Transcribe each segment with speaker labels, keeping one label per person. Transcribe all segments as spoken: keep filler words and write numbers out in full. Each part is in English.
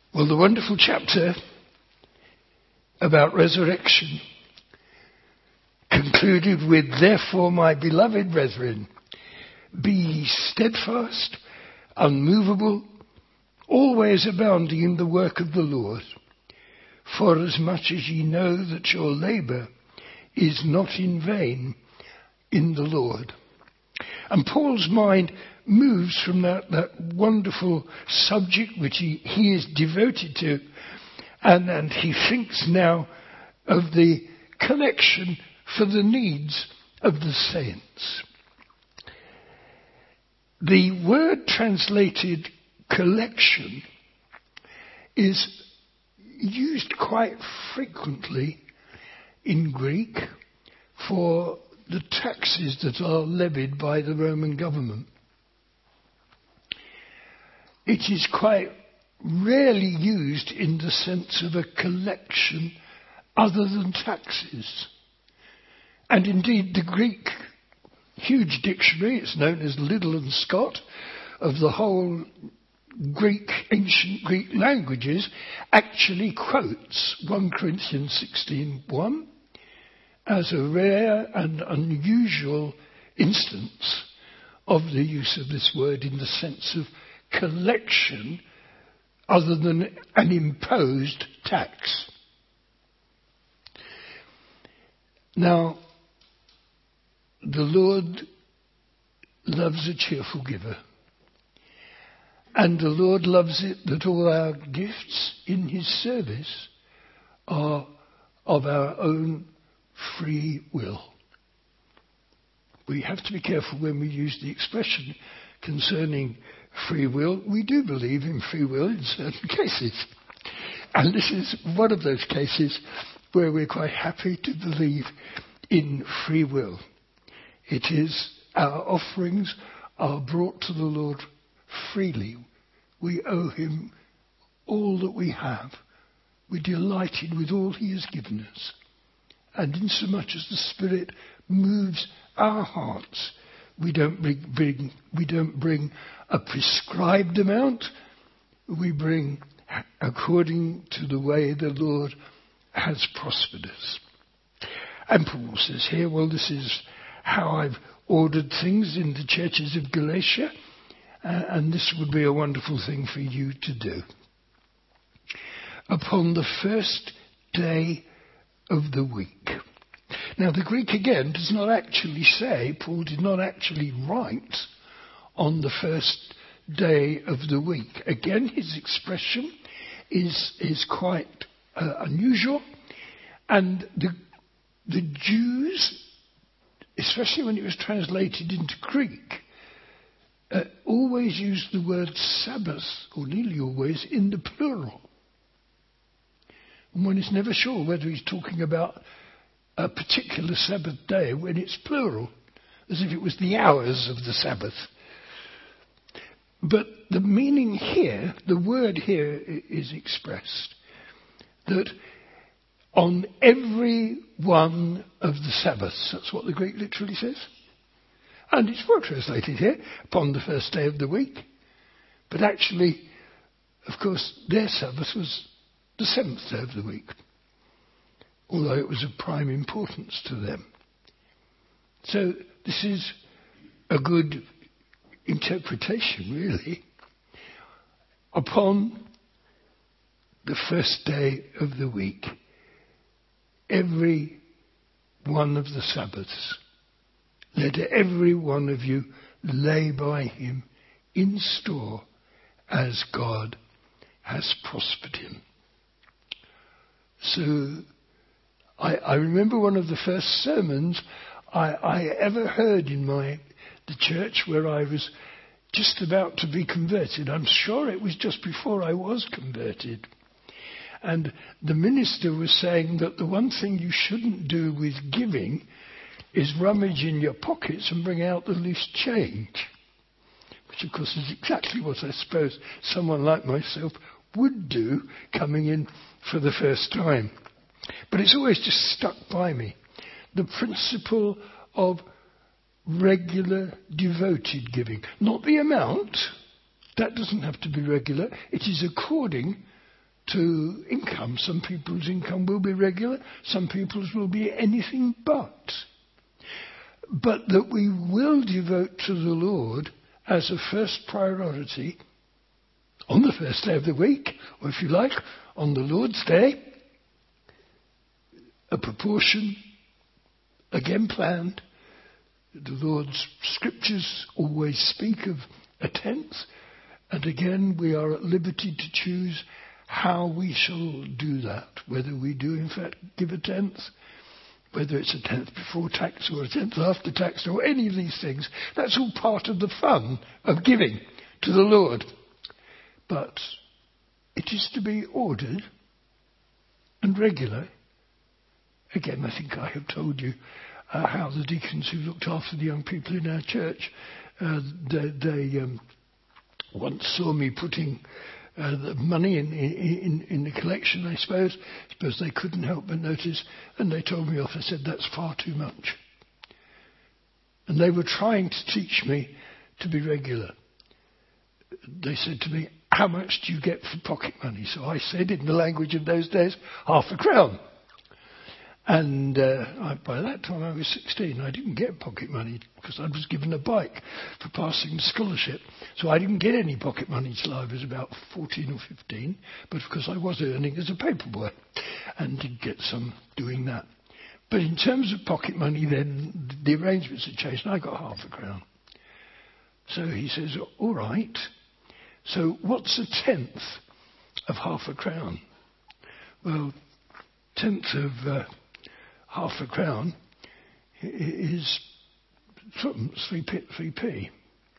Speaker 1: Well, the wonderful chapter about resurrection concluded with, "Therefore, my beloved brethren, be ye steadfast, unmovable, always abounding in the work of the Lord, for as much as ye know that your labour is not in vain in the Lord." And Paul's mind moves from that, that wonderful subject which he, he is devoted to, and, and he thinks now of the collection for the needs of the saints. The word translated collection is used quite frequently in Greek for the taxes that are levied by the Roman government. It is quite rarely used in the sense of a collection other than taxes. And indeed the Greek huge dictionary, it's known as Liddell and Scott, of the whole Greek, ancient Greek languages, actually quotes First Corinthians sixteen one as a rare and unusual instance of the use of this word in the sense of collection other than an imposed tax. Now, the Lord loves a cheerful giver. And the Lord loves it that all our gifts in his service are of our own free will. We have to be careful when we use the expression concerning free will. We do believe in free will in certain cases. And this is one of those cases where we're quite happy to believe in free will. It is our offerings are brought to the Lord freely. We owe him all that we have. We're delighted with all he has given us. And insomuch as the Spirit moves our hearts, we don't bring, bring we don't bring a prescribed amount. We bring according to the way the Lord has prospered us. And Paul says here, well, this is how I've ordered things in the churches of Galatia, uh, and this would be a wonderful thing for you to do. Upon the first day of the week. Now the Greek again does not actually say, Paul did not actually write on the first day of the week. Again, his expression is, is quite uh, unusual, and the, the Jews, especially when it was translated into Greek, uh, always used the word Sabbath, or nearly always, in the plural. And one is never sure whether he's talking about a particular Sabbath day when it's plural, as if it was the hours of the Sabbath. But the meaning here, the word here is expressed, that on every one of the Sabbaths, that's what the Greek literally says. And it's well translated here, upon the first day of the week. But actually, of course, their Sabbath was the seventh day of the week, although it was of prime importance to them. So this is a good interpretation, really. Upon the first day of the week, every one of the Sabbaths, let every one of you lay by him in store as God has prospered him. So I, I remember one of the first sermons I, I ever heard in my the church where I was just about to be converted. I'm sure it was just before I was converted. And the minister was saying that the one thing you shouldn't do with giving is rummage in your pockets and bring out the loose change. Which of course is exactly what I suppose someone like myself would do coming in for the first time. But it's always just stuck by me. The principle of regular, devoted giving. Not the amount. That doesn't have to be regular. It is according to income. Some people's income will be regular, some people's will be anything but. But that we will devote to the Lord as a first priority on the first day of the week, or if you like, on the Lord's Day, a proportion, again planned. The Lord's scriptures always speak of a tenth, and again we are at liberty to choose how we shall do that, whether we do in fact give a tenth, whether it's a tenth before tax or a tenth after tax or any of these things. That's all part of the fun of giving to the Lord. But it is to be ordered and regular. Again, I think I have told you uh, how the deacons who looked after the young people in our church, uh, they, they um, once saw me putting uh, the money in, in, in the collection, I suppose. I suppose they couldn't help but notice, and they told me off. I said, that's far too much. And they were trying to teach me to be regular. They said to me, how much do you get for pocket money? So I said, in the language of those days, half a crown. And uh, I, by that time I was sixteen. I didn't get pocket money because I was given a bike for passing the scholarship. So I didn't get any pocket money till I was about fourteen or fifteen. But because I was earning as a paper boy and did get some doing that. But in terms of pocket money then, the arrangements had changed and I got half a crown. So he says, all right. So what's a tenth of half a crown? Well, tenth of uh, half a crown is three p. Three p.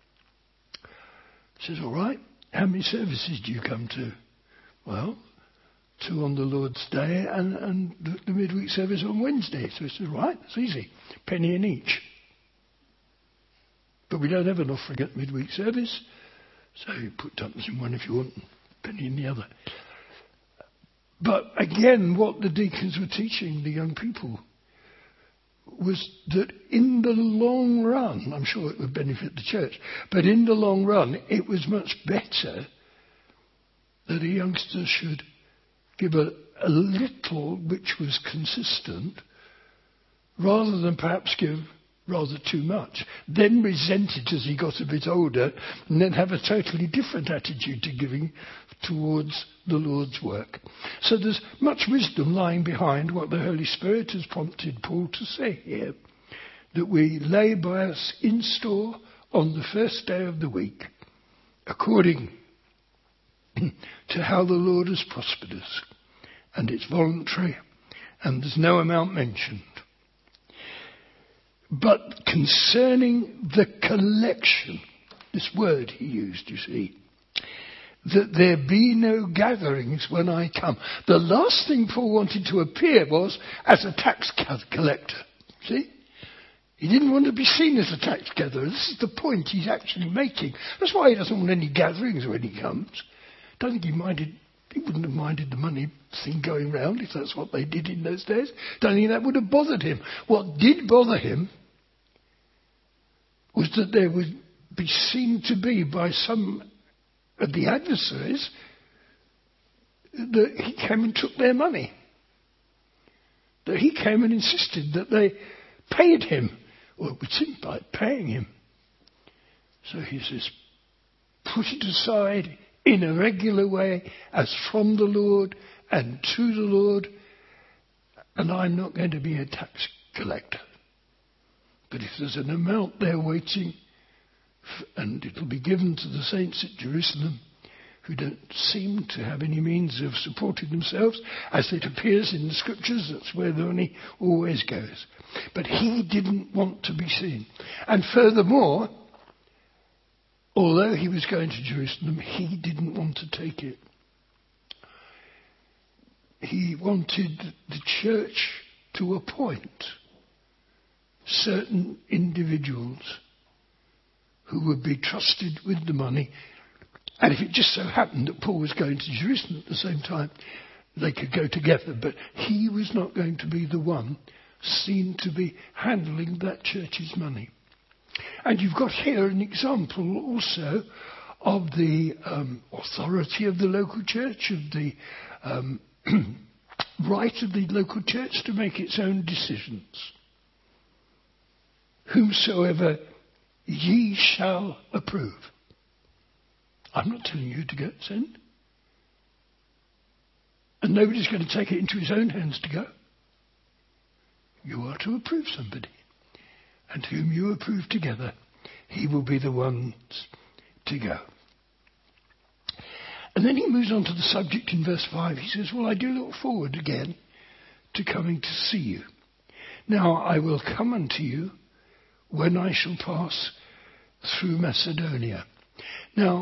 Speaker 1: He says, all right, how many services do you come to? Well, two on the Lord's Day and, and the, the midweek service on Wednesday. So he says, right, it's easy, penny in each. But we don't have an offering at midweek service. So you put tuppence in one if you want, penny in the other. But again, what the deacons were teaching the young people was that in the long run, I'm sure it would benefit the church, but in the long run, it was much better that a youngster should give a, a little which was consistent, rather than perhaps give rather too much, then resent it as he got a bit older, and then have a totally different attitude to giving towards the Lord's work. So there's much wisdom lying behind what the Holy Spirit has prompted Paul to say here, that we lay by us in store on the first day of the week, according to how the Lord has prospered us, and it's voluntary, and there's no amount mentioned. But concerning the collection, this word he used, you see, that there be no gatherings when I come. The last thing Paul wanted to appear was as a tax collector. See? He didn't want to be seen as a tax gatherer. This is the point he's actually making. That's why he doesn't want any gatherings when he comes. Don't think he minded, he wouldn't have minded the money thing going round if that's what they did in those days. Don't think that would have bothered him. What did bother him was that there would be seen to be by some of the adversaries that he came and took their money. That he came and insisted that they paid him, or it would seem like paying him. So he says, put it aside in a regular way as from the Lord and to the Lord, and I'm not going to be a tax collector. But if there's an amount there waiting, and it'll be given to the saints at Jerusalem who don't seem to have any means of supporting themselves, as it appears in the scriptures, that's where the money always goes. But he didn't want to be seen. And furthermore, although he was going to Jerusalem, he didn't want to take it. He wanted the church to appoint certain individuals who would be trusted with the money. And if it just so happened that Paul was going to Jerusalem at the same time, they could go together. But he was not going to be the one seen to be handling that church's money. And you've got here an example also of the um, authority of the local church, of the um, right of the local church to make its own decisions. Whomsoever ye shall approve. I'm not telling you to go send. And nobody's going to take it into his own hands to go. You are to approve somebody. And whom you approve together, he will be the ones to go. And then he moves on to the subject in verse five. He says, well, I do look forward again to coming to see you. Now I will come unto you when I shall pass through Macedonia. Now,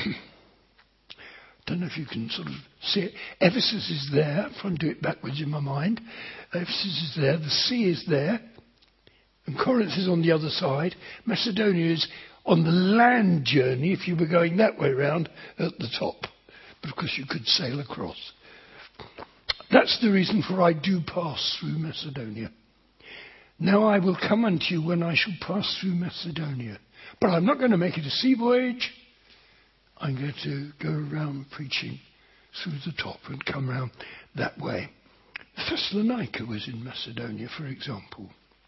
Speaker 1: don't know if you can sort of see it. Ephesus is there. I'm trying to do it backwards in my mind. Ephesus is there. The sea is there. And Corinth is on the other side. Macedonia is on the land journey if you were going that way round at the top. But of course you could sail across. That's the reason for I do pass through Macedonia. Now I will come unto you when I shall pass through Macedonia. But I'm not going to make it a sea voyage. I'm going to go around preaching through the top and come round that way. Thessalonica was in Macedonia, for example.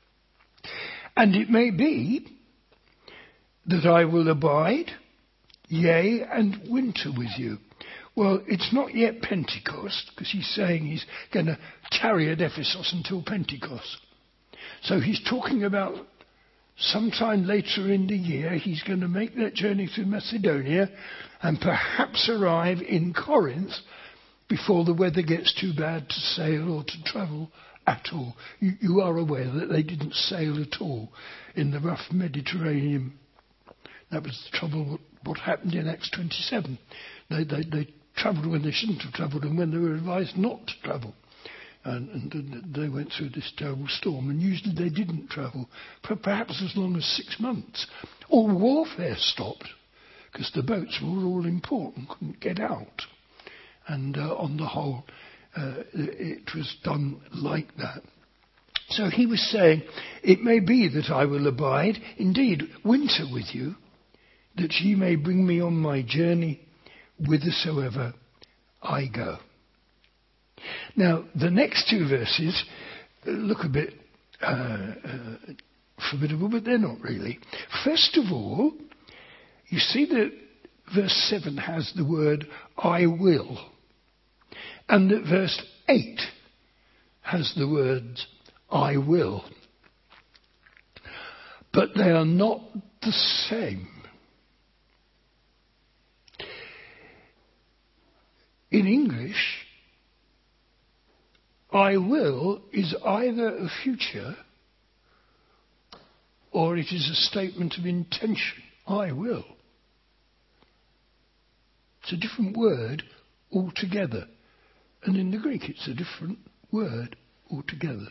Speaker 1: And it may be that I will abide, yea, and winter with you. Well, it's not yet Pentecost, because he's saying he's going to tarry at Ephesus until Pentecost. So he's talking about sometime later in the year, he's going to make that journey through Macedonia and perhaps arrive in Corinth before the weather gets too bad to sail or to travel at all. You, you are aware that they didn't sail at all in the rough Mediterranean. That was the trouble, what, what happened in Acts twenty-seven. They, they, they travelled when they shouldn't have travelled and when they were advised not to travel. And, and they went through this terrible storm, and usually they didn't travel for perhaps as long as six months. All warfare stopped because the boats were all in port and couldn't get out. And uh, on the whole, uh, it was done like that. So he was saying, it may be that I will abide, indeed, winter with you, that ye may bring me on my journey whithersoever I go. Now, the next two verses look a bit uh, uh, formidable, but they're not really. First of all, you see that verse seven has the word I will, and that verse eight has the words I will. But they are not the same. In English, I will is either a future or it is a statement of intention. I will. It's a different word altogether. And in the Greek it's a different word altogether.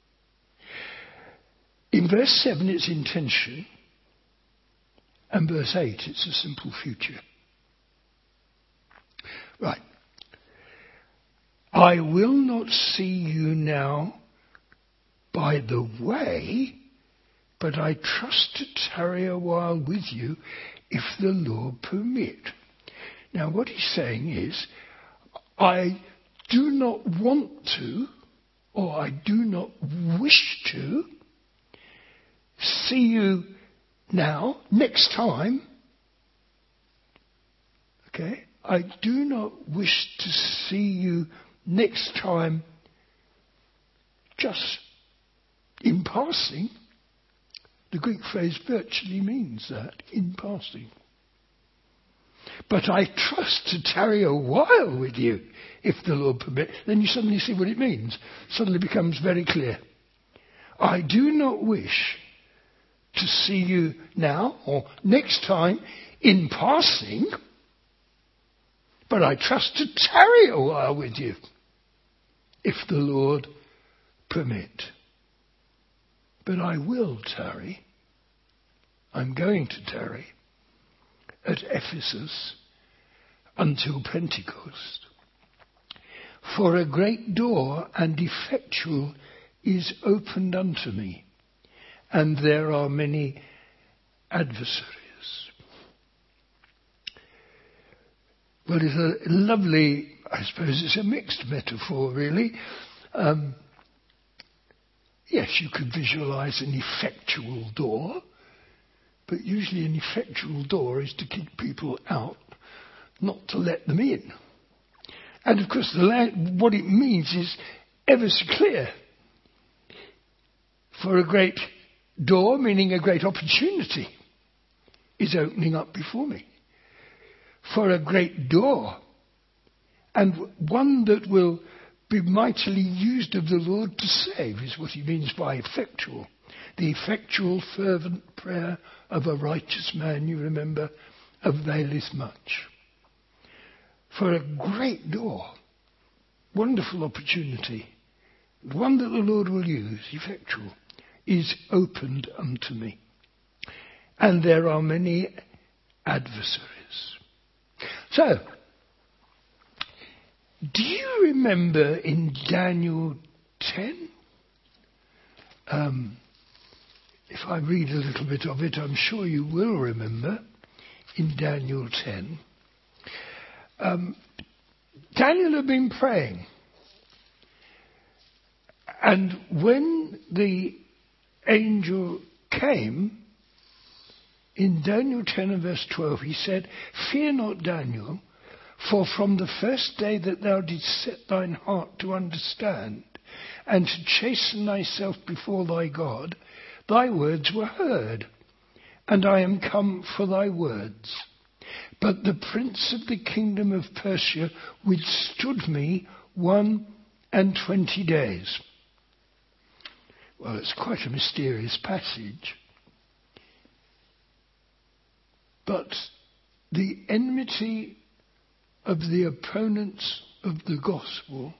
Speaker 1: In verse seven it's intention, and verse eight it's a simple future. Right. I will not see you now by the way, but I trust to tarry a while with you if the Lord permit. Now what he's saying is, I do not want to, or I do not wish to, see you now, next time. Okay? I do not wish to see you next time just in passing. The Greek phrase virtually means that, in passing. But I trust to tarry a while with you, if the Lord permit. Then you suddenly see what it means. Suddenly becomes very clear. I do not wish to see you now or next time in passing, but I trust to tarry a while with you, if the Lord permit. But I will tarry. I'm going to tarry at Ephesus until Pentecost. For a great door and effectual is opened unto me, and there are many adversaries. well, it's a lovely, I suppose it's a mixed metaphor really. Um, yes, you could visualize an effectual door, but usually an effectual door is to keep people out, not to let them in. And of course, the la- what it means is ever so clear. For a great door, meaning a great opportunity, is opening up before me. For a great door, and one that will be mightily used of the Lord to save, is what he means by effectual. The effectual fervent prayer of a righteous man, you remember, availeth much. For a great door, wonderful opportunity, one that the Lord will use, effectual, is opened unto me. And there are many adversaries. So, do you remember in Daniel ten? Um, if I read a little bit of it, I'm sure you will remember in Daniel ten. Um, Daniel had been praying. And when the angel came, in Daniel ten and verse twelve, he said, "Fear not, Daniel, for from the first day that thou didst set thine heart to understand, and to chasten thyself before thy God, thy words were heard, and I am come for thy words. But the prince of the kingdom of Persia withstood me one and twenty days." Well, it's quite a mysterious passage. But the enmity of the opponents of the gospel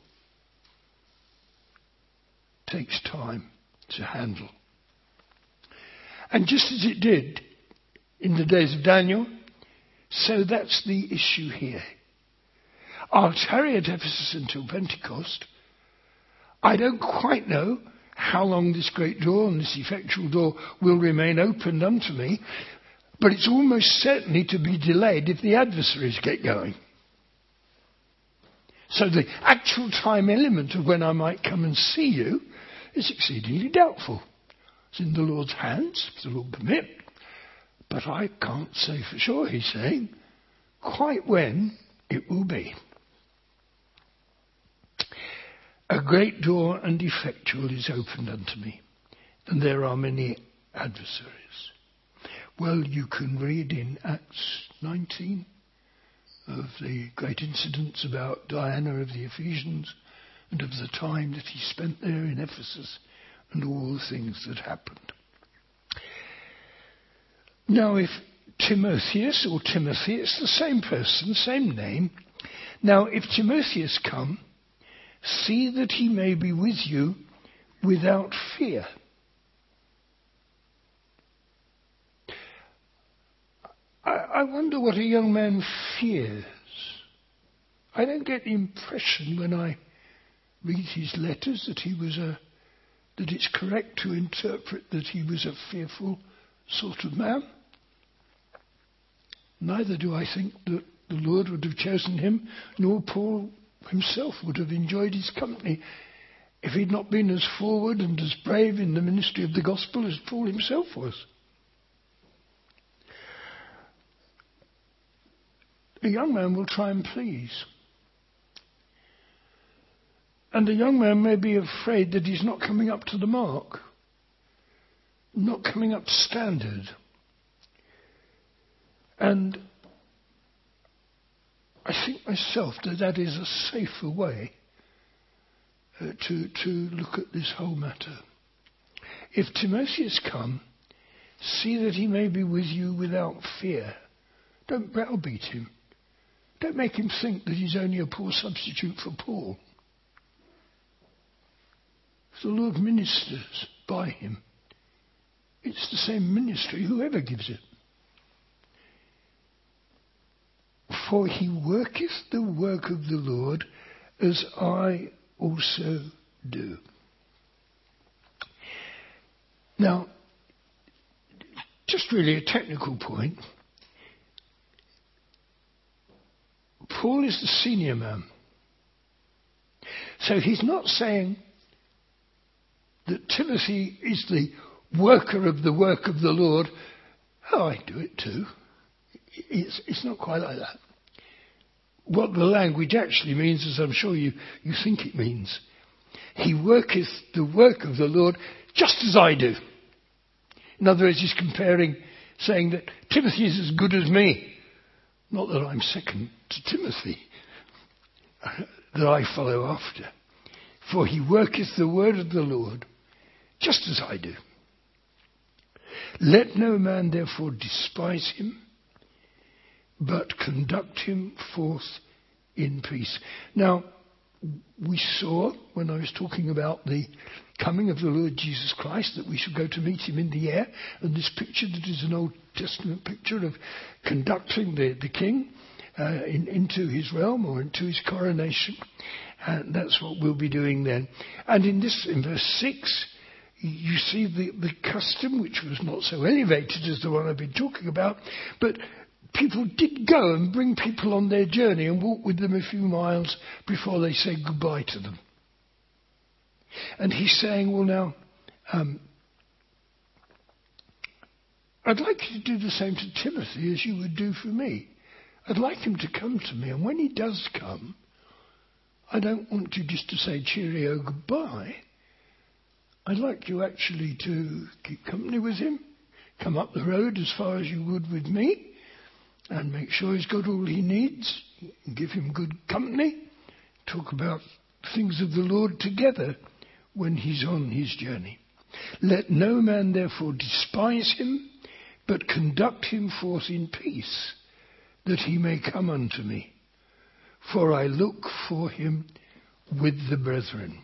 Speaker 1: takes time to handle. And just as it did in the days of Daniel, so that's the issue here. I'll tarry at Ephesus until Pentecost. I don't quite know how long this great door and this effectual door will remain opened unto me, but it's almost certainly to be delayed if the adversaries get going. So the actual time element of when I might come and see you is exceedingly doubtful. It's in the Lord's hands, if the Lord permit. But I can't say for sure, he's saying, quite when it will be. A great door and effectual is opened unto me, and there are many adversaries. Well, you can read in Acts nineteen of the great incidents about Diana of the Ephesians and of the time that he spent there in Ephesus and all the things that happened. Now, if Timotheus or Timothy, it's the same person, same name. Now, if Timotheus come, see that he may be with you without fear. I, I wonder what a young man fears. I don't get the impression when I read his letters that he was a, that it's correct to interpret that he was a fearful sort of man. Neither do I think that the Lord would have chosen him, nor Paul himself would have enjoyed his company if he'd not been as forward and as brave in the ministry of the gospel as Paul himself was. A young man will try and please. And a young man may be afraid that he's not coming up to the mark, not coming up to standard. And I think myself that that is a safer way uh, to, to look at this whole matter. If Timotheus come, see that he may be with you without fear. Don't browbeat him. Don't make him think that he's only a poor substitute for Paul. The Lord ministers by him. It's the same ministry, whoever gives it. For he worketh the work of the Lord, as I also do. Now, just really a technical point. Paul is the senior man. So he's not saying that Timothy is the worker of the work of the Lord. Oh, I do it too. It's, it's not quite like that. What the language actually means, as I'm sure you, you think it means, he worketh the work of the Lord just as I do. In other words, he's comparing, saying that Timothy is as good as me. Not that I'm second to Timothy, that I follow after. For he worketh the word of the Lord just as I do. Let no man therefore despise him, but conduct him forth in peace. Now, we saw, when I was talking about the coming of the Lord Jesus Christ, that we should go to meet him in the air. And this picture that is an Old Testament picture of conducting the, the king uh, in, into his realm or into his coronation. And that's what we'll be doing then. And in this, in verse six, you see the, the custom, which was not so elevated as the one I've been talking about, but people did go and bring people on their journey and walk with them a few miles before they said goodbye to them. And he's saying, well now, um, I'd like you to do the same to Timothy as you would do for me. I'd like him to come to me, and when he does come, I don't want you just to say cheerio, goodbye. I'd like you actually to keep company with him, come up the road as far as you would with me, and make sure he's got all he needs, give him good company, talk about things of the Lord together when he's on his journey. Let no man therefore despise him, but conduct him forth in peace, that he may come unto me. For I look for him with the brethren.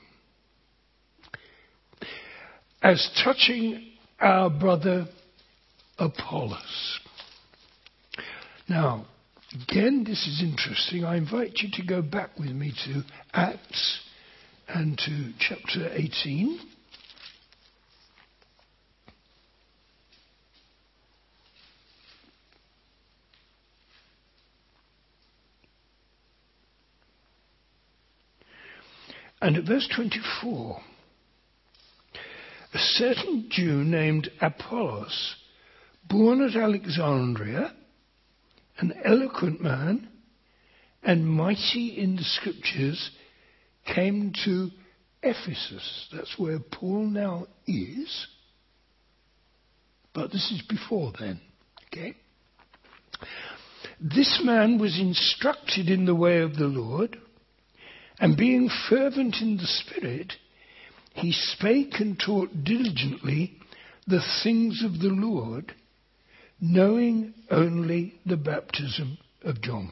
Speaker 1: As touching our brother Apollos. Now, again, this is interesting. I invite you to go back with me to Acts and to chapter eighteen. And at verse twenty-four, a certain Jew named Apollos, born at Alexandria, an eloquent man and mighty in the scriptures, came to Ephesus. That's where Paul now is. But this is before then. Okay? This man was instructed in the way of the Lord, and being fervent in the Spirit, he spake and taught diligently the things of the Lord, knowing only the baptism of John.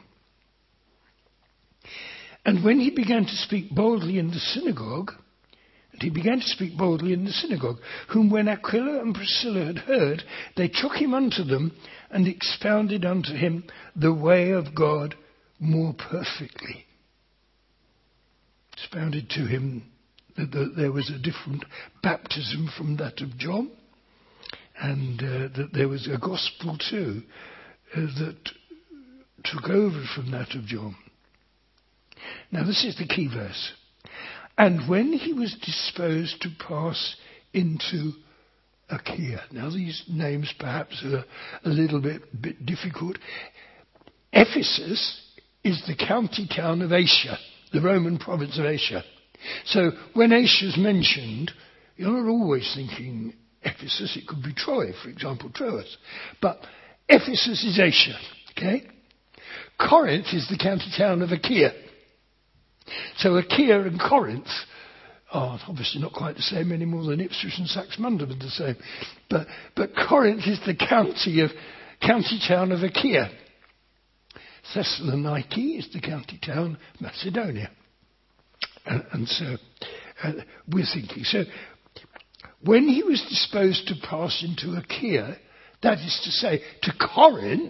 Speaker 1: And when he began to speak boldly in the synagogue, and he began to speak boldly in the synagogue, whom when Aquila and Priscilla had heard, they took him unto them, and expounded unto him the way of God more perfectly. Expounded to him that there was a different baptism from that of John, and uh, that there was a gospel too uh, that took over from that of John. Now this is the key verse. And when he was disposed to pass into Achaia. Now these names perhaps are a little bit, bit difficult. Ephesus is the county town of Asia, the Roman province of Asia. So when Asia is mentioned, you're not always thinking Ephesus. It could be Troy, for example, Troas. But Ephesus is Asia, okay? Corinth is the county town of Achaia. So Achaia and Corinth are obviously not quite the same any more than Ipswich and Saxmundham are the same. But, but Corinth is the county of county town of Achaia. Thessaloniki is the county town of Macedonia. And, and so uh, we're thinking. So when he was disposed to pass into Achaia, that is to say, to Corinth,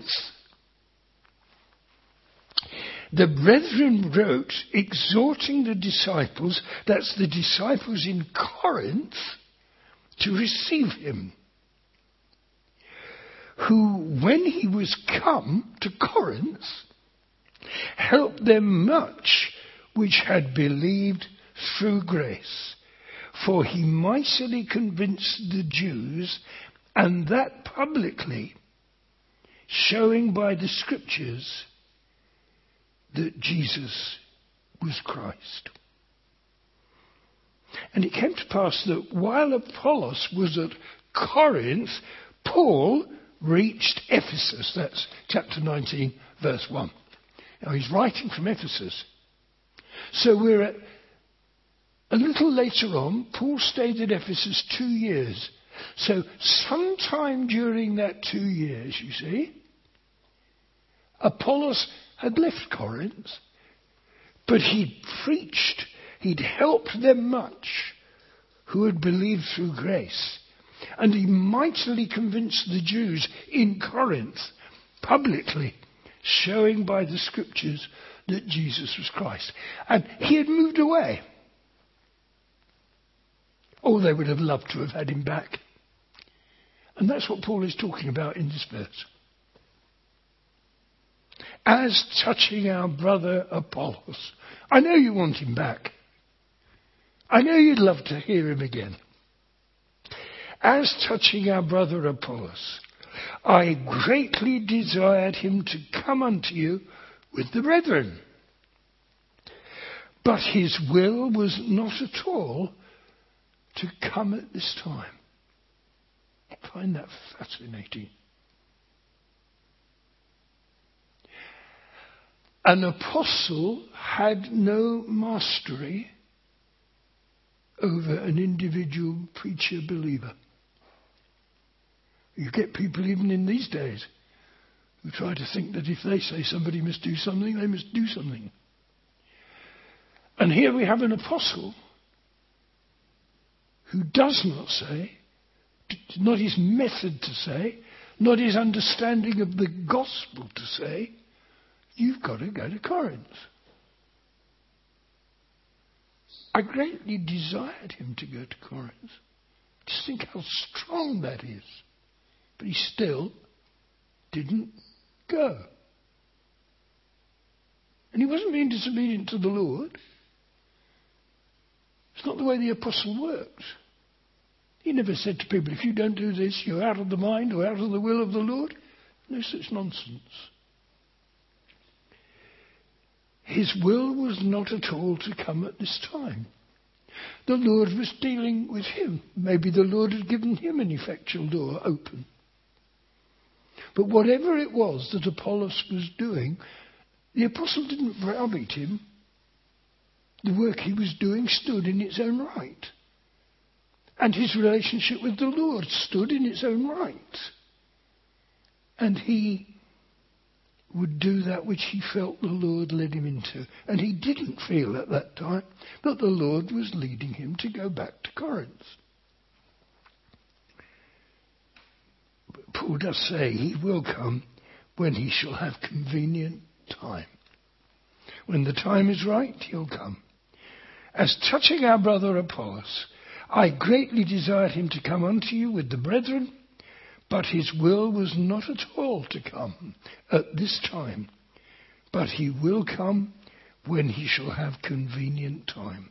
Speaker 1: the brethren wrote, exhorting the disciples, that's the disciples in Corinth, to receive him. Who, when he was come to Corinth, helped them much which had believed through grace. For he mightily convinced the Jews, and that publicly, showing by the Scriptures that Jesus was Christ. And it came to pass that while Apollos was at Corinth, Paul reached Ephesus. That's chapter nineteen, verse one. Now he's writing from Ephesus. So we're at, a little later on, Paul stayed at Ephesus two years. So sometime during that two years, you see, Apollos had left Corinth, but he'd preached, he'd helped them much who had believed through grace. And he mightily convinced the Jews in Corinth, publicly, showing by the Scriptures that Jesus was Christ. And he had moved away. Oh, they would have loved to have had him back. And that's what Paul is talking about in this verse. As touching our brother Apollos. I know you want him back. I know you'd love to hear him again. As touching our brother Apollos, I greatly desired him to come unto you with the brethren. But his will was not at all to come at this time. I find that fascinating. An apostle had no mastery over an individual preacher believer. You get people even in these days who try to think that if they say somebody must do something, they must do something. And here we have an apostle who does not say, not his method to say, not his understanding of the gospel to say, you've got to go to Corinth. I greatly desired him to go to Corinth. Just think how strong that is. But he still didn't go. And he wasn't being disobedient to the Lord. It's not the way the apostle works. He never said to people, if you don't do this, you're out of the mind or out of the will of the Lord. No such nonsense. His will was not at all to come at this time. The Lord was dealing with him. Maybe the Lord had given him an effectual door open. But whatever it was that Apollos was doing, the apostle didn't browbeat him. The work he was doing stood in its own right. And his relationship with the Lord stood in its own right. And he would do that which he felt the Lord led him into. And he didn't feel at that time that the Lord was leading him to go back to Corinth. But Paul does say he will come when he shall have convenient time. When the time is right, he'll come. As touching our brother Apollos, I greatly desired him to come unto you with the brethren, but his will was not at all to come at this time, but he will come when he shall have convenient time.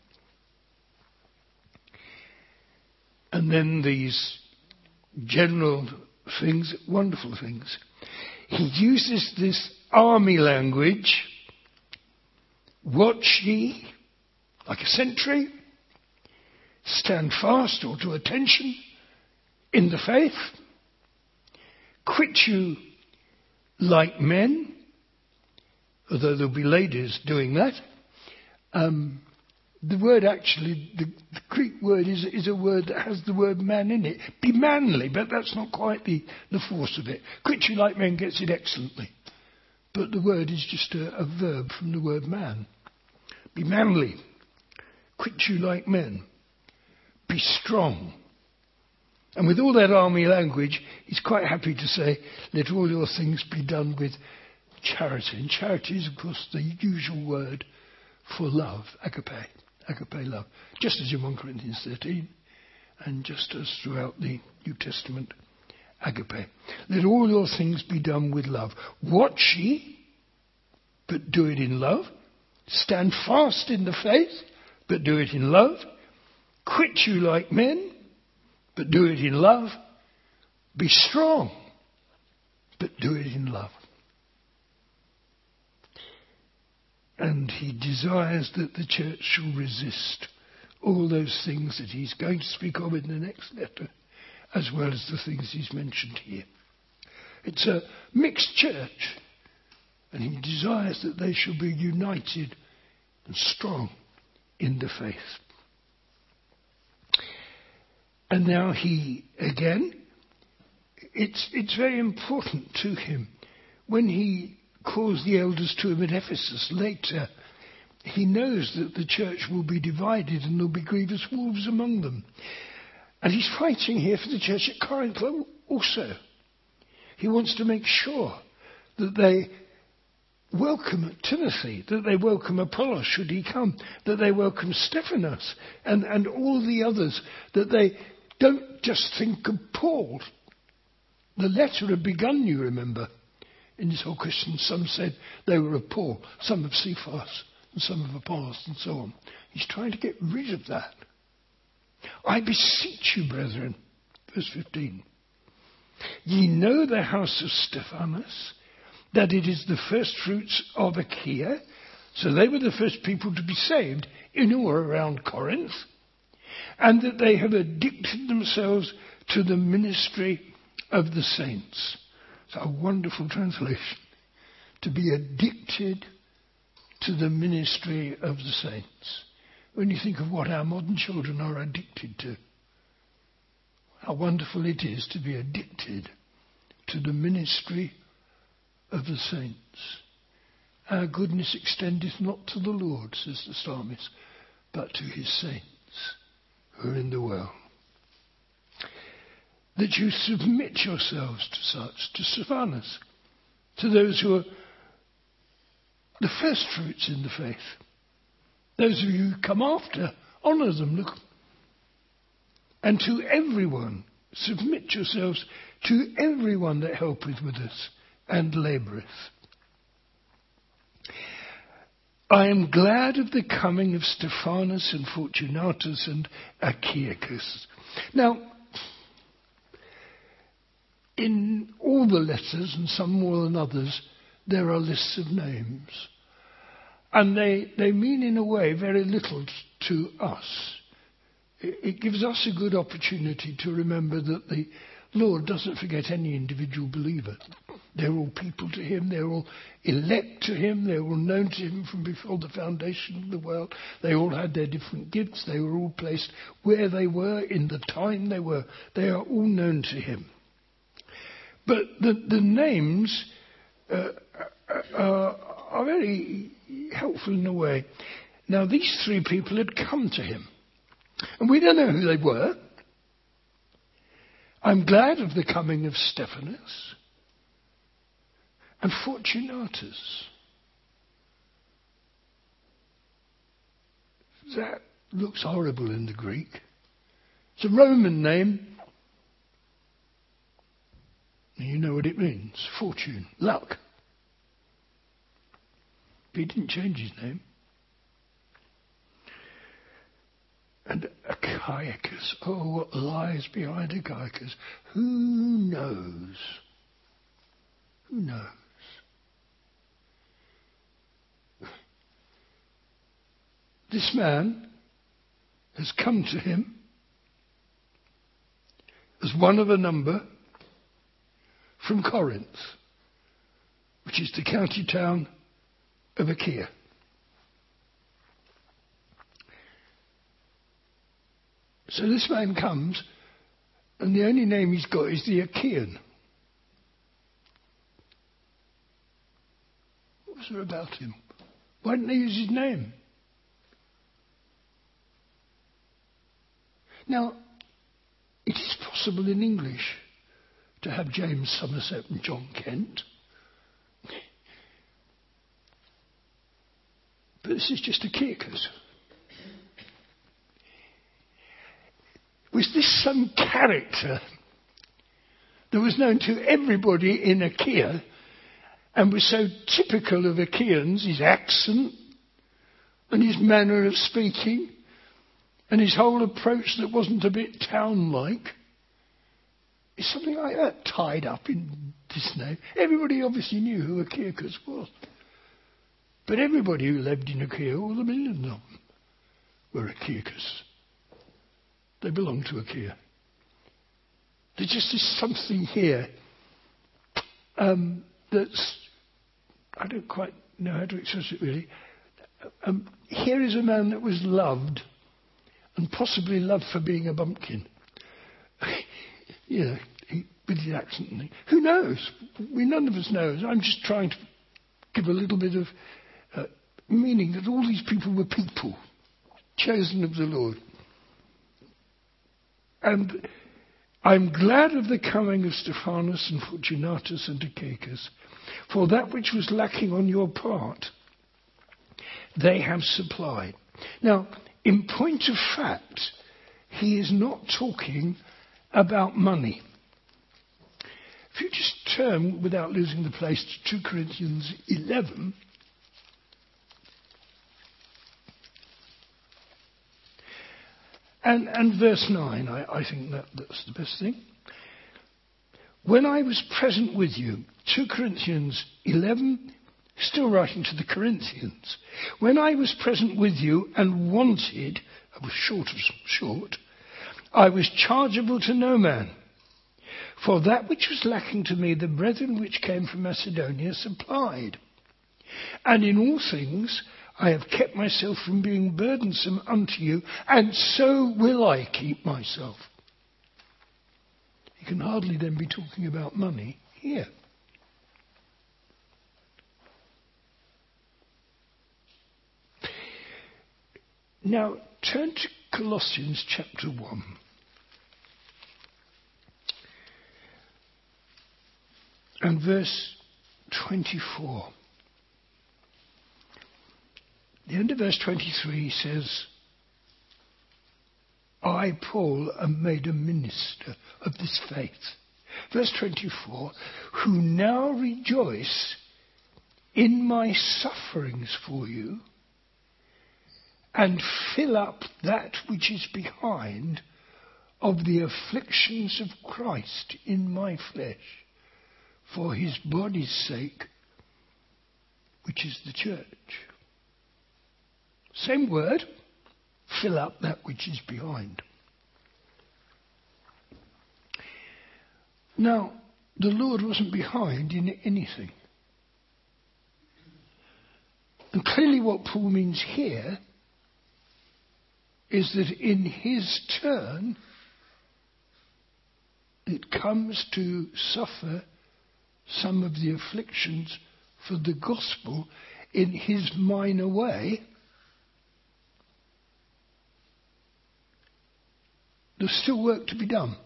Speaker 1: And then these general things, wonderful things. He uses this army language. Watch ye, like a sentry, stand fast or to attention in the faith. Quit you like men, although there'll be ladies doing that. Um, the word actually, the, the Greek word is, is a word that has the word man in it. Be manly, but that's not quite the, the force of it. Quit you like men gets it excellently. But the word is just a, a verb from the word man. Be manly. Quit you like men. Be strong. And with all that army language, he's quite happy to say, let all your things be done with charity. And charity is, of course, the usual word for love, agape, agape love. Just as in First Corinthians thirteen, and just as throughout the New Testament, agape. Let all your things be done with love. Watch ye, but do it in love. Stand fast in the faith, but do it in love. Quit you like men, but do it in love. Be strong, but do it in love. And he desires that the church shall resist all those things that he's going to speak of in the next letter, as well as the things he's mentioned here. It's a mixed church, and he desires that they shall be united and strong in the faith. And now he, again, it's, it's very important to him when he calls the elders to him at Ephesus later. He knows that the church will be divided and there'll be grievous wolves among them. And he's fighting here for the church at Corinth also. He wants to make sure that they welcome Timothy, that they welcome Apollos should he come, that they welcome Stephanas and, and all the others, that they don't just think of Paul. The letter had begun, you remember, in this whole question. Some said they were of Paul, some of Cephas, and some of Apollos, and so on. He's trying to get rid of that. I beseech you, brethren, verse fifteen, ye know the house of Stephanas, that it is the first fruits of Achaia. So they were the first people to be saved in or around Corinth, and that they have addicted themselves to the ministry of the saints. It's a wonderful translation. To be addicted to the ministry of the saints. When you think of what our modern children are addicted to, how wonderful it is to be addicted to the ministry of the saints. Our goodness extendeth not to the Lord, says the psalmist, but to his saints who are in the world. That you submit yourselves to such, to Stephanas, to those who are the first fruits in the faith. Those of you who come after, honour them, look. And to everyone, submit yourselves to everyone that helpeth with us and laboureth. I am glad of the coming of Stephanas and Fortunatus and Achaicus. Now, in all the letters, and some more than others, there are lists of names. And they, they mean in a way very little to us. It, it gives us a good opportunity to remember that the Lord doesn't forget any individual believer. They're all people to him. They're all elect to him. They're all known to him from before the foundation of the world. They all had their different gifts. They were all placed where they were in the time they were. They are all known to him. But the, the names uh, are, are very helpful in a way. Now, these three people had come to him. And we don't know who they were. I'm glad of the coming of Stephanas and Fortunatus. That looks horrible in the Greek. It's a Roman name. And you know what it means. Fortune, luck. But he didn't change his name. And Achaicus. Oh, what lies behind Achaicus. Who knows? Who knows? This man has come to him as one of a number from Corinth, which is the county town of Achaia. So this man comes, and the only name he's got is the Achaean. What was there about him? Why didn't they use his name? Now, it is possible in English to have James Somerset and John Kent. But this is just Achaicus. Was this some character that was known to everybody in Achaia, and was so typical of Achaeans, his accent and his manner of speaking and his whole approach that wasn't a bit town-like. Is something like that tied up in this name? Everybody obviously knew who Achaicus was. But everybody who lived in Achaia, all the millions of them, were Achaicus. They belonged to Achaia. There just is something here um, that's, I don't quite know how to express it really. Um, here is a man that was loved, and possibly loved for being a bumpkin. You know, he, with his accent and thing. Who knows? We none of us knows. I'm just trying to give a little bit of uh, meaning that all these people were people, chosen of the Lord. And I'm glad of the coming of Stephanas and Fortunatus and Achaicus, for that which was lacking on your part, they have supplied. Now, in point of fact, he is not talking about money. If you just turn, without losing the place, to two Corinthians eleven, and, and verse nine, I, I think that, that's the best thing. When I was present with you, two Corinthians eleven, still writing to the Corinthians, when I was present with you and wanted, I was short of short, I was chargeable to no man. For that which was lacking to me, the brethren which came from Macedonia supplied. And in all things I have kept myself from being burdensome unto you, and so will I keep myself. You can hardly then be talking about money here. Now, turn to Colossians chapter one. And verse twenty-four. The end of verse twenty-three says, I, Paul, am made a minister of this faith. Verse twenty-four, who now rejoice in my sufferings for you, and fill up that which is behind of the afflictions of Christ in my flesh, for his body's sake, which is the church. Same word, fill up that which is behind. Now, the Lord wasn't behind in anything. And clearly what Paul means here is that in his turn, it comes to suffer some of the afflictions for the gospel in his minor way. There's still work to be done.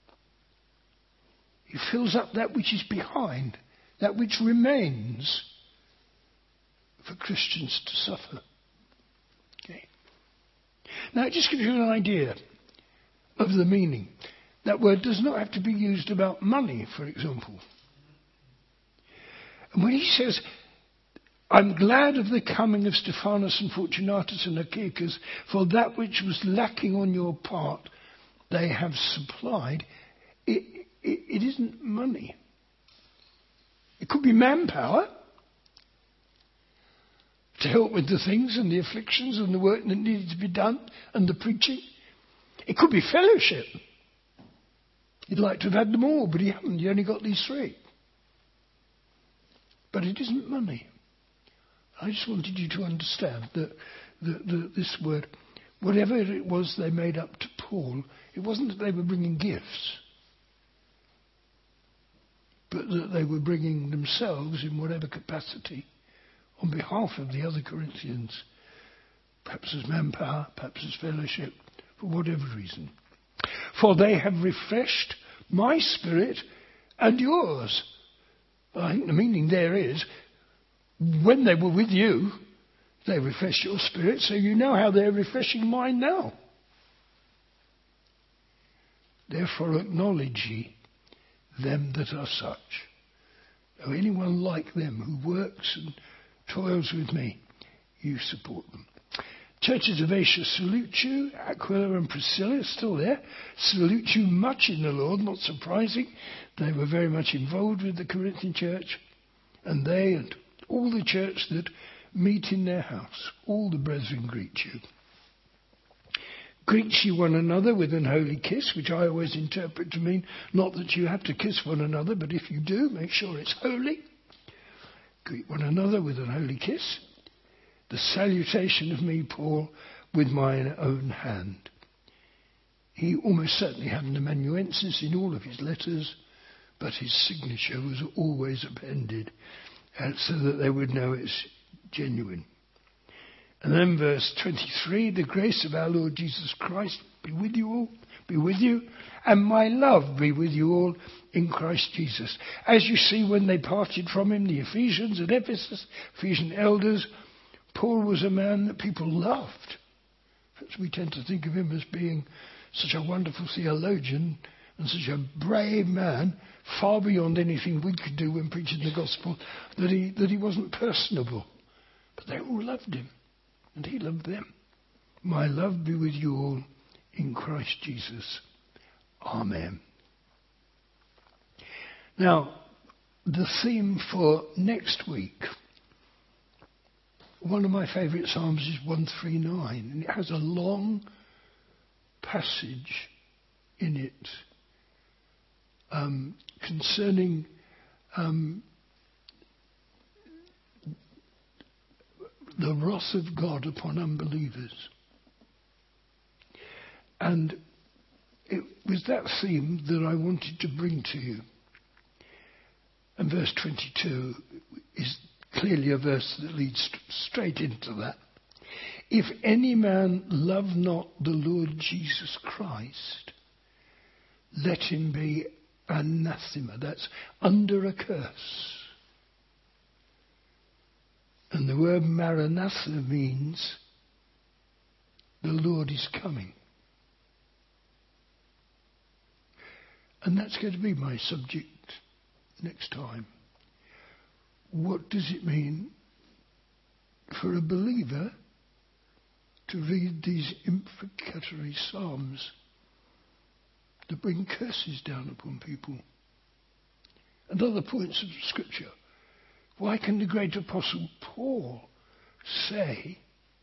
Speaker 1: He fills up that which is behind, that which remains for Christians to suffer. Okay. Now, it just gives you an idea of the meaning. That word does not have to be used about money, for example. And when he says, I'm glad of the coming of Stephanas and Fortunatus and Achaicus, for that which was lacking on your part, they have supplied, it, it, it isn't money. It could be manpower to help with the things and the afflictions and the work that needed to be done and the preaching. It could be fellowship. He'd like to have had them all, but he hasn't. He only got these three. But it isn't money. I just wanted you to understand that the, the, this word, whatever it was they made up to Paul, it wasn't that they were bringing gifts, but that they were bringing themselves in whatever capacity on behalf of the other Corinthians, perhaps as manpower, perhaps as fellowship, for whatever reason. For they have refreshed my spirit and yours. I think the meaning there is, when they were with you, they refreshed your spirit, so you know how they're refreshing mine now. Therefore acknowledge ye them that are such. or anyone like them who works and toils with me, you support them. Churches of Asia salute you. Aquila and Priscilla are still there. Salute you much in the Lord, not surprising. They were very much involved with the Corinthian church. And they and all the church that meet in their house, all the brethren greet you. Greet you one another with an holy kiss, which I always interpret to mean not that you have to kiss one another, but if you do, make sure it's holy. Greet one another with an holy kiss. The salutation of me, Paul, with mine own hand. He almost certainly had an amanuensis in all of his letters, but his signature was always appended uh, so that they would know it's genuine. And then verse twenty-three, the grace of our Lord Jesus Christ be with you all, be with you, and my love be with you all in Christ Jesus. As you see, when they parted from him, the Ephesians at Ephesus, Ephesian elders, Paul was a man that people loved. Perhaps we tend to think of him as being such a wonderful theologian and such a brave man, far beyond anything we could do when preaching the gospel, that he, that he wasn't personable. But they all loved him, and he loved them. My love be with you all in Christ Jesus. Amen. Now, the theme for next week, one of my favourite Psalms is one thirty-nine, and it has a long passage in it um, concerning um, the wrath of God upon unbelievers. And it was that theme that I wanted to bring to you. And verse twenty-two is clearly a verse that leads straight into that. If any man love not the Lord Jesus Christ, let him be anathema. That's under a curse. And the word Maranatha means the Lord is coming. And that's going to be my subject next time. What does it mean for a believer to read these imprecatory psalms that bring curses down upon people? And other points of Scripture. Why can the great apostle Paul say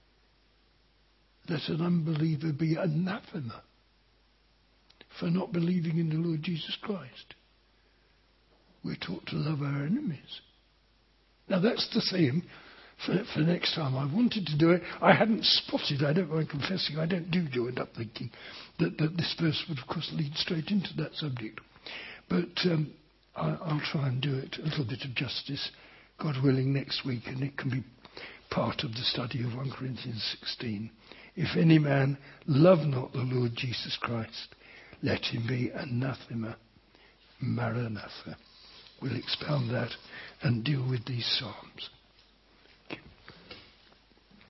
Speaker 1: that an unbeliever be anathema for not believing in the Lord Jesus Christ? We're taught to love our enemies. Now that's the theme for, for next time. I wanted to do it. I hadn't spotted, I don't mind confessing, I don't do joined up thinking, that, that this verse would of course lead straight into that subject. But um, I, I'll try and do it a little bit of justice, God willing, next week, and it can be part of the study of First Corinthians sixteen. If any man love not the Lord Jesus Christ, let him be anathema, Maranatha. We'll expound that and deal with these psalms.